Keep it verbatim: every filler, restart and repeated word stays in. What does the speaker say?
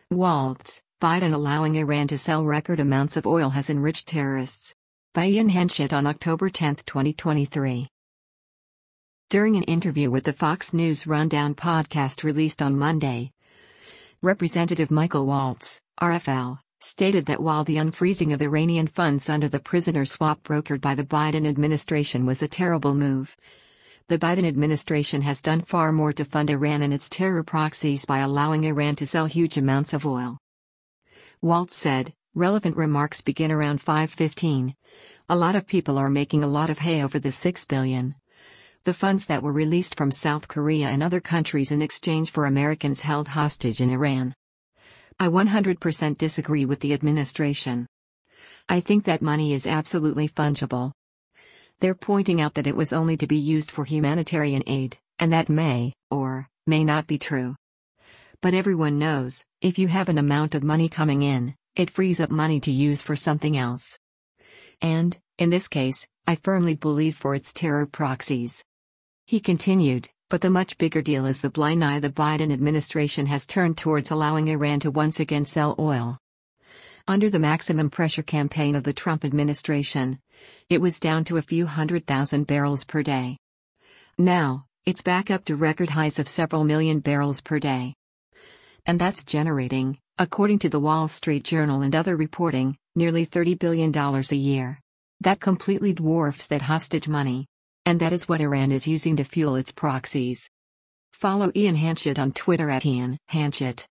Waltz, Biden allowing Iran to sell record amounts of oil has enriched terrorists. By Ian Henshett on October tenth, twenty twenty-three. During an interview with the Fox News Rundown podcast released on Monday, Representative Michael Waltz, R F L, stated that while the unfreezing of Iranian funds under the prisoner swap brokered by the Biden administration was a terrible move, the Biden administration has done far more to fund Iran and its terror proxies by allowing Iran to sell huge amounts of oil. Waltz said, relevant remarks begin around five fifteen. A lot of people are making a lot of hay over the six billion dollars. The funds that were released from South Korea and other countries in exchange for Americans held hostage in Iran. I one hundred percent disagree with the administration. I think that money is absolutely fungible. They're pointing out that it was only to be used for humanitarian aid, and that may, or may not be true. But everyone knows, if you have an amount of money coming in, it frees up money to use for something else. And, in this case, I firmly believe for its terror proxies. He continued, but the much bigger deal is the blind eye the Biden administration has turned towards allowing Iran to once again sell oil. Under the maximum pressure campaign of the Trump administration, it was down to a few hundred thousand barrels per day. Now, it's back up to record highs of several million barrels per day. And that's generating, according to the Wall Street Journal and other reporting, nearly thirty billion dollars a year. That completely dwarfs that hostage money. And that is what Iran is using to fuel its proxies. Follow Ian Henshett on Twitter at Ian Henshett.